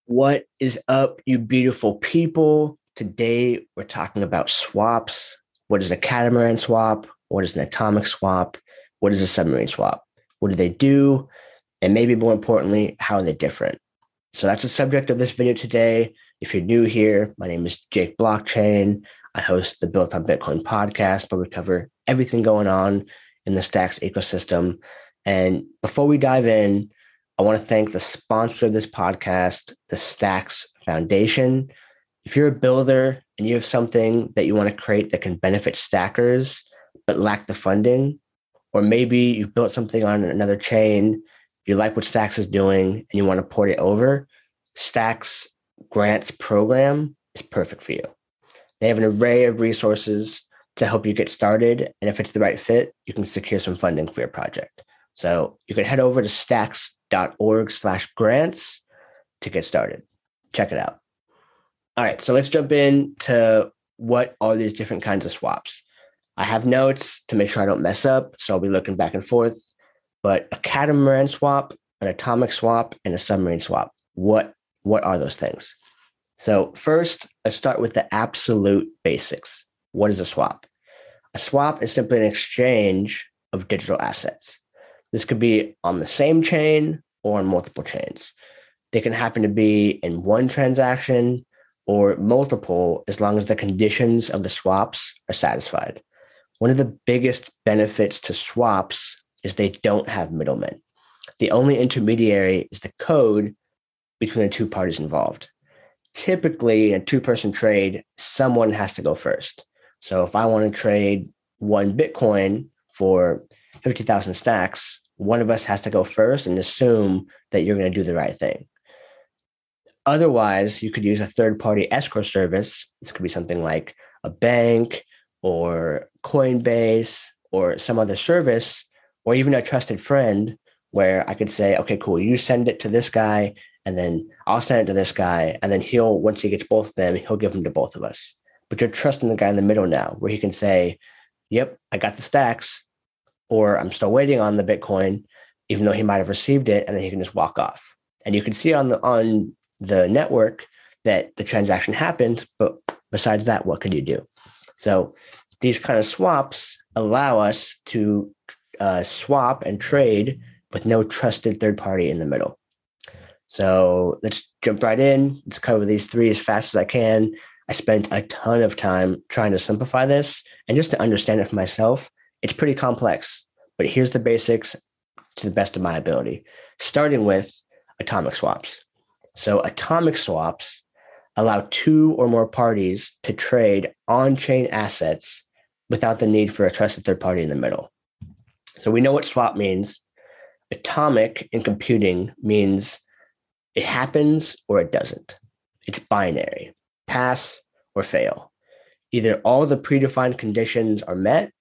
What is up, you beautiful people? Today, we're talking about swaps. What is a catamaran swap? What is an atomic swap? What is a submarine swap? What do they do? And maybe more importantly, how are they different? So that's the subject of this video today. If you're new here, my name is Jake Blockchain. I host the Built on Bitcoin podcast, where we cover everything going on in the Stacks ecosystem. And before we dive in, I want to thank the sponsor of this podcast, the Stacks Foundation. If you're a builder and you have something that you want to create that can benefit stackers but lack the funding, or maybe you've built something on another chain, you like what Stacks is doing and you want to port it over, Stacks Grants program is perfect for you. They have an array of resources to help you get started. And if it's the right fit, you can secure some funding for your project. So you can head over to stacks.org/grants to get started. Check it out. All right, so let's jump into what are these different kinds of swaps. I have notes to make sure I don't mess up, so I'll be looking back and forth. But a catamaran swap, an atomic swap, and a submarine swap, what are those things? So first, let's start with the absolute basics. What is a swap? A swap is simply an exchange of digital assets. This could be on the same chain or on multiple chains. They can happen to be in one transaction or multiple, as long as the conditions of the swaps are satisfied. One of the biggest benefits to swaps is they don't have middlemen. The only intermediary is the code between the two parties involved. Typically, in a two-person trade, someone has to go first. So if I want to trade one Bitcoin for 50,000 stacks, one of us has to go first and assume that you're going to do the right thing. Otherwise, you could use a third-party escrow service. This could be something like a bank or Coinbase or some other service, or even a trusted friend, where I could say, okay, cool, you send it to this guy, and then I'll send it to this guy, and then once he gets both of them, he'll give them to both of us. But you're trusting the guy in the middle now, where he can say, yep, I got the stacks, or I'm still waiting on the Bitcoin, even though he might have received it, and then he can just walk off. And you can see on the network that the transaction happened, but besides that, what could you do? So these kind of swaps allow us to swap and trade with no trusted third party in the middle. So let's jump right in. Let's cover these three as fast as I can. I spent a ton of time trying to simplify this, and just to understand it for myself, it's pretty complex, but here's the basics to the best of my ability, starting with atomic swaps. So atomic swaps allow two or more parties to trade on-chain assets without the need for a trusted third party in the middle. So we know what swap means. Atomic in computing means it happens or it doesn't. It's binary, pass or fail. Either all the predefined conditions are met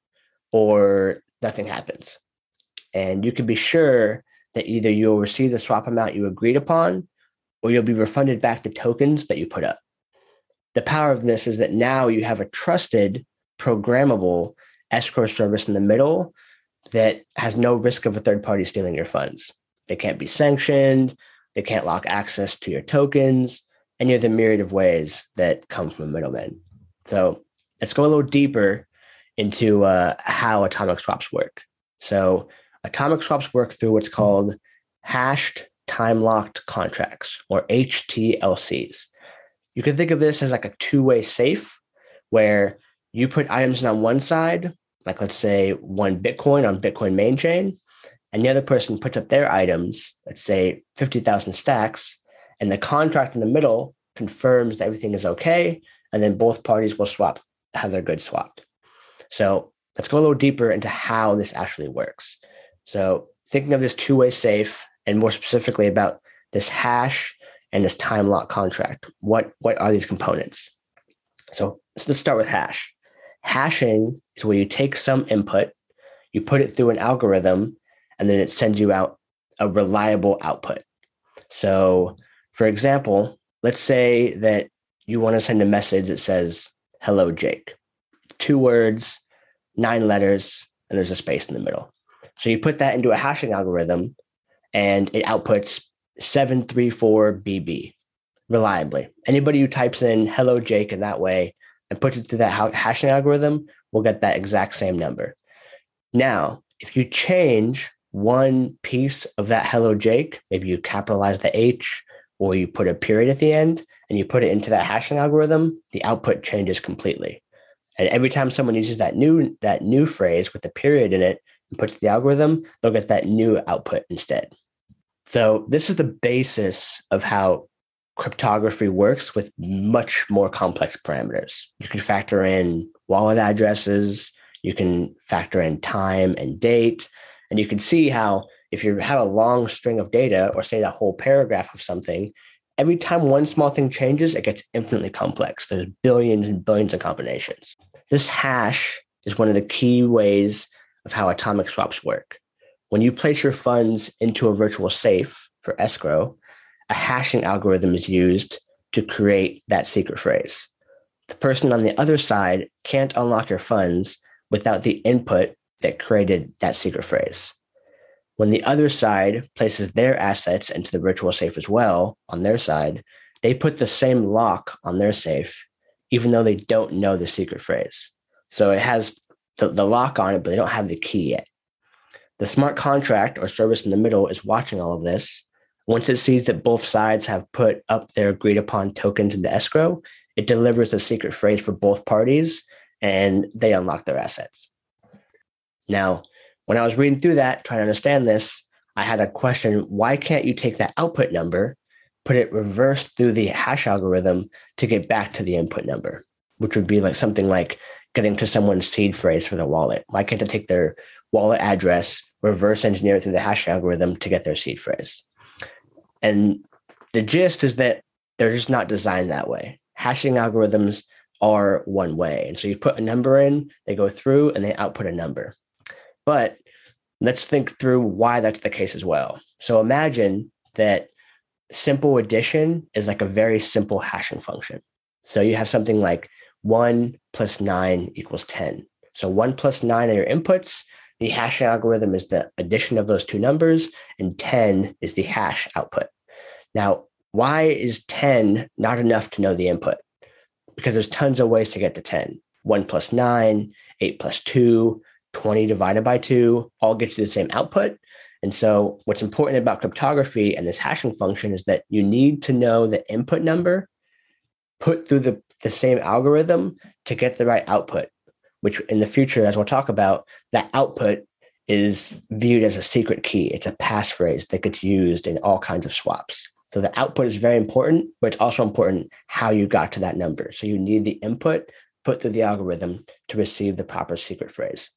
or nothing happens. And you can be sure that either you'll receive the swap amount you agreed upon, or you'll be refunded back the tokens that you put up. The power of this is that now you have a trusted, programmable escrow service in the middle that has no risk of a third party stealing your funds. They can't be sanctioned, they can't lock access to your tokens, any of the myriad of ways that come from a middleman. So let's go a little deeper into how atomic swaps work. So atomic swaps work through what's called hashed time-locked contracts, or HTLCs. You can think of this as like a two-way safe, where you put items on one side, like let's say one Bitcoin on Bitcoin main chain, and the other person puts up their items, let's say 50,000 stacks, and the contract in the middle confirms that everything is okay, and then both parties will have their goods swapped. So let's go a little deeper into how this actually works. So thinking of this two-way safe, and more specifically about this hash and this time lock contract, what are these components? So let's start with hash. Hashing is where you take some input, you put it through an algorithm, and then it sends you out a reliable output. So for example, let's say that you want to send a message that says, hello, Jake. 2 words, 9 letters, and there's a space in the middle. So you put that into a hashing algorithm, and it outputs 734BB. reliably. Anybody who types in hello Jake in that way and puts it through that hashing algorithm will get that exact same number. Now, if you change one piece of that hello Jake, maybe you capitalize the H or you put a period at the end and you put it into that hashing algorithm, the output changes completely. And every time someone uses that new phrase with a period in it and puts the algorithm, they'll get that new output instead. So this is the basis of how cryptography works with much more complex parameters. You can factor in wallet addresses, you can factor in time and date, and you can see how if you have a long string of data or say a whole paragraph of something, every time one small thing changes, it gets infinitely complex. There's billions and billions of combinations. This hash is one of the key ways of how atomic swaps work. When you place your funds into a virtual safe for escrow, a hashing algorithm is used to create that secret phrase. The person on the other side can't unlock your funds without the input that created that secret phrase. When the other side places their assets into the virtual safe as well on their side, they put the same lock on their safe, even though they don't know the secret phrase. So it has the lock on it, but they don't have the key yet. The smart contract or service in the middle is watching all of this. Once it sees that both sides have put up their agreed upon tokens into escrow, it delivers a secret phrase for both parties and they unlock their assets. Now, when I was reading through that, trying to understand this, I had a question: why can't you take that output number, put it reverse through the hash algorithm to get back to the input number, which would be like something like getting to someone's seed phrase for their wallet? Why can't they take their wallet address, reverse engineer it through the hash algorithm to get their seed phrase? And the gist is that they're just not designed that way. Hashing algorithms are one way. And so you put a number in, they go through and they output a number. But let's think through why that's the case as well. So imagine that simple addition is like a very simple hashing function. So you have something like 1 plus 9 equals 10. So 1 plus 9 are your inputs. The hashing algorithm is the addition of those two numbers, and 10 is the hash output. Now, why is 10 not enough to know the input? Because there's tons of ways to get to 10. 1 plus 9, 8 plus 2, 20 divided by 2, all get you the same output. And so what's important about cryptography and this hashing function is that you need to know the input number put through the same algorithm to get the right output, which in the future, as we'll talk about, that output is viewed as a secret key. It's a passphrase that gets used in all kinds of swaps. So the output is very important, but it's also important how you got to that number. So you need the input put through the algorithm to receive the proper secret phrase.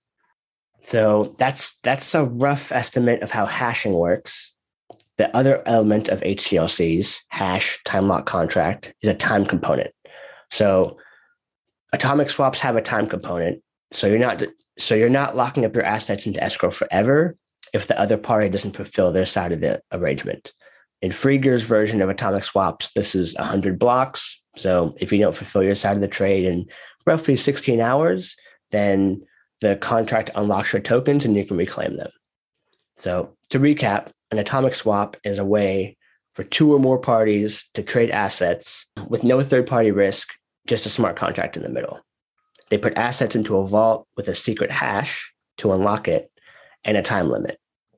So that's a rough estimate of how hashing works. The other element of HTLCs, hash, time lock contract, is a time component. So atomic swaps have a time component. So you're not locking up your assets into escrow forever if the other party doesn't fulfill their side of the arrangement. In Frieger's version of atomic swaps, this is 100 blocks. So if you don't fulfill your side of the trade in roughly 16 hours, then the contract unlocks your tokens and you can reclaim them. So to recap, an atomic swap is a way for two or more parties to trade assets with no third-party risk, just a smart contract in the middle. They put assets into a vault with a secret hash to unlock it and a time limit.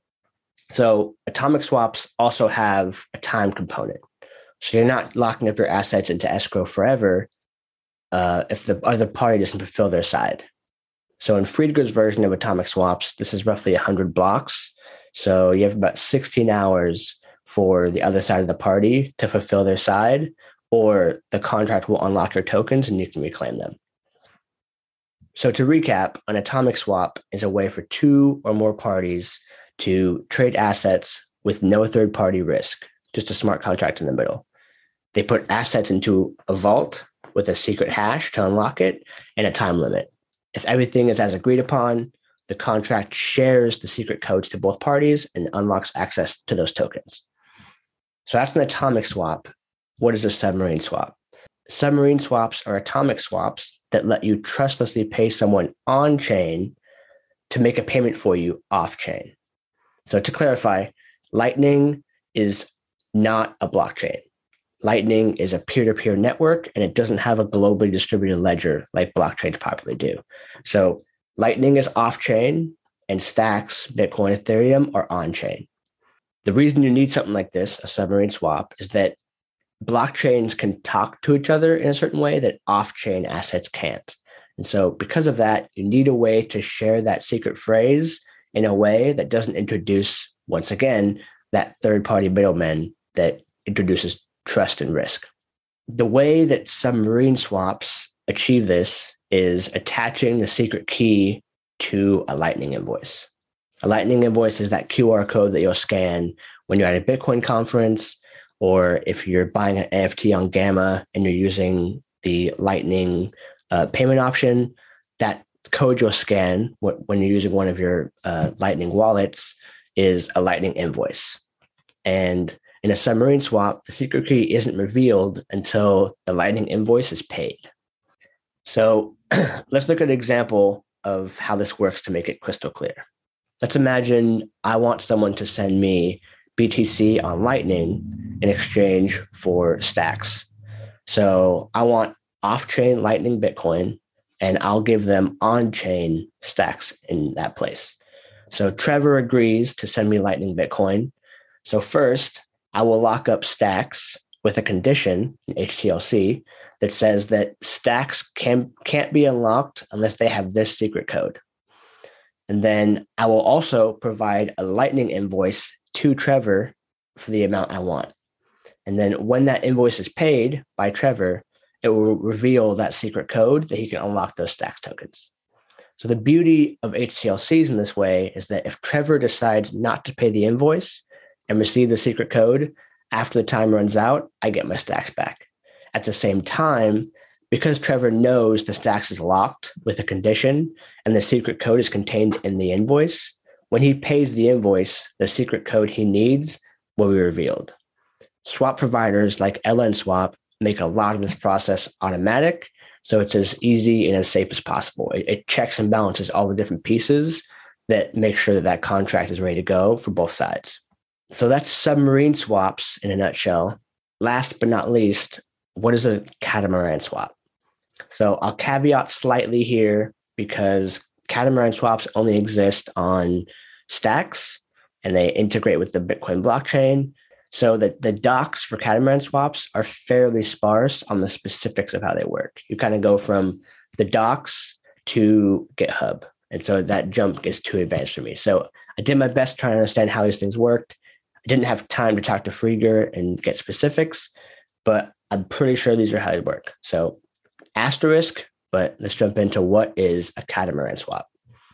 So atomic swaps also have a time component. So you're not locking up your assets into escrow forever if the other party doesn't fulfill their side. So in Frieger's version of atomic swaps, this is roughly 100 blocks. So you have about 16 hours for the other side of the party to fulfill their side, or the contract will unlock your tokens and you can reclaim them. So to recap, an atomic swap is a way for two or more parties to trade assets with no third-party risk, just a smart contract in the middle. They put assets into a vault with a secret hash to unlock it and a time limit. If everything is as agreed upon, the contract shares the secret codes to both parties and unlocks access to those tokens. So that's an atomic swap. What is a submarine swap? Submarine swaps are atomic swaps that let you trustlessly pay someone on-chain to make a payment for you off-chain. So to clarify, Lightning is not a blockchain. Lightning is a peer-to-peer network, and it doesn't have a globally distributed ledger like blockchains popularly do. So Lightning is off-chain, and Stacks, Bitcoin, Ethereum are on-chain. The reason you need something like this, a submarine swap, is that blockchains can talk to each other in a certain way that off-chain assets can't. And so because of that, you need a way to share that secret phrase in a way that doesn't introduce, once again, that third-party middleman that introduces trust and risk. The way that submarine swaps achieve this is attaching the secret key to a Lightning invoice. A Lightning invoice is that QR code that you'll scan when you're at a Bitcoin conference, or if you're buying an NFT on Gamma and you're using the Lightning payment option, that code you'll scan when you're using one of your Lightning wallets is a Lightning invoice. And in a submarine swap, the secret key isn't revealed until the Lightning invoice is paid. So let's look at an example of how this works to make it crystal clear. Let's imagine I want someone to send me BTC on Lightning in exchange for Stacks. So I want off-chain Lightning Bitcoin, and I'll give them on-chain Stacks in that place. So Trevor agrees to send me Lightning Bitcoin. So first, I will lock up Stacks with a condition in HTLC that says that Stacks can't be unlocked unless they have this secret code. And then I will also provide a Lightning invoice to Trevor for the amount I want. And then when that invoice is paid by Trevor, it will reveal that secret code that he can unlock those Stacks tokens. So the beauty of HTLCs in this way is that if Trevor decides not to pay the invoice and receive the secret code, after the time runs out, I get my Stacks back. At the same time, because Trevor knows the Stacks is locked with a condition and the secret code is contained in the invoice, when he pays the invoice, the secret code he needs will be revealed. Swap providers like LNSwap make a lot of this process automatic, so it's as easy and as safe as possible. It checks and balances all the different pieces that make sure that that contract is ready to go for both sides. So that's submarine swaps in a nutshell. Last but not least, what is a catamaran swap? So I'll caveat slightly here because catamaran swaps only exist on Stacks and they integrate with the Bitcoin blockchain. So that the docs for catamaran swaps are fairly sparse on the specifics of how they work. You kind of go from the docs to GitHub. And so that jump gets too advanced for me. So I did my best trying to understand how these things worked. I didn't have time to talk to Frieger and get specifics, but I'm pretty sure these are how they work. So asterisk, but let's jump into what is a catamaran swap.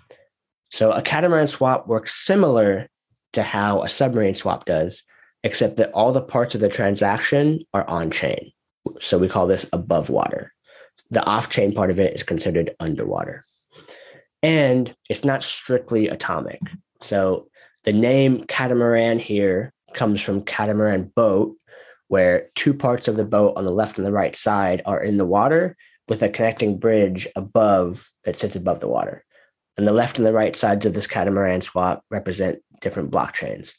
So a catamaran swap works similar to how a submarine swap does, except that all the parts of the transaction are on-chain. So we call this above water. The off-chain part of it is considered underwater. And it's not strictly atomic. So the name catamaran here comes from catamaran boat, where two parts of the boat on the left and the right side are in the water with a connecting bridge above that sits above the water. And the left and the right sides of this catamaran swap represent different blockchains.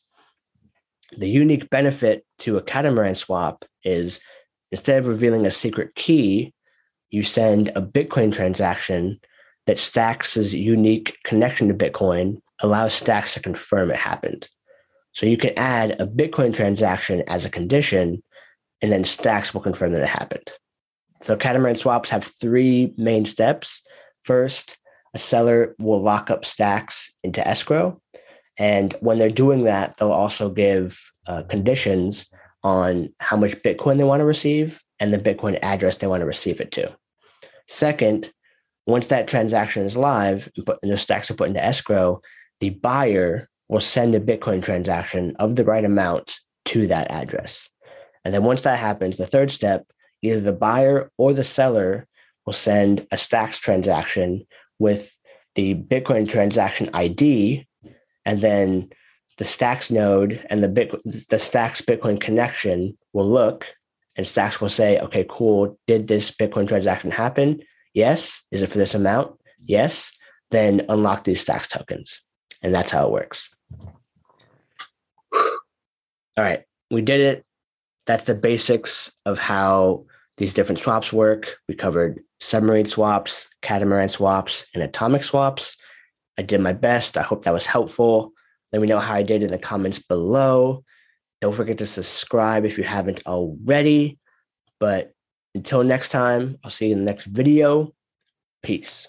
The unique benefit to a catamaran swap is instead of revealing a secret key, you send a Bitcoin transaction that Stacks' unique connection to Bitcoin allows Stacks to confirm it happened. So you can add a Bitcoin transaction as a condition, and then Stacks will confirm that it happened. So catamaran swaps have three main steps. First, a seller will lock up Stacks into escrow. And when they're doing that, they'll also give conditions on how much Bitcoin they want to receive and the Bitcoin address they want to receive it to. Second, once that transaction is live and the Stacks are put into escrow, the buyer will send a Bitcoin transaction of the right amount to that address. And then once that happens, the third step, either the buyer or the seller will send a Stacks transaction with the Bitcoin transaction ID, and then the Stacks node and the Stacks Bitcoin connection will look, and Stacks will say, okay, cool, did this Bitcoin transaction happen? Yes. Is it for this amount? Yes. Then unlock these Stacks tokens. And that's how it works. All right, we did it. that's the basics of how these different swaps work. We covered submarine swaps, catamaran swaps, and atomic swaps. I did my best. I hope that was helpful. Let me know how I did in the comments below. Don't forget to subscribe if you haven't already. But until next time, I'll see you in the next video. Peace.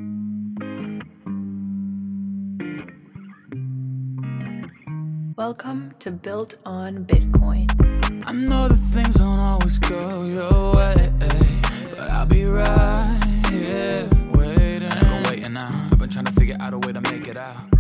Welcome to Built on Bitcoin. I know that things don't always go your way, but I'll be right here waiting. I ain't been waiting now. I've been trying to figure out a way to make it out.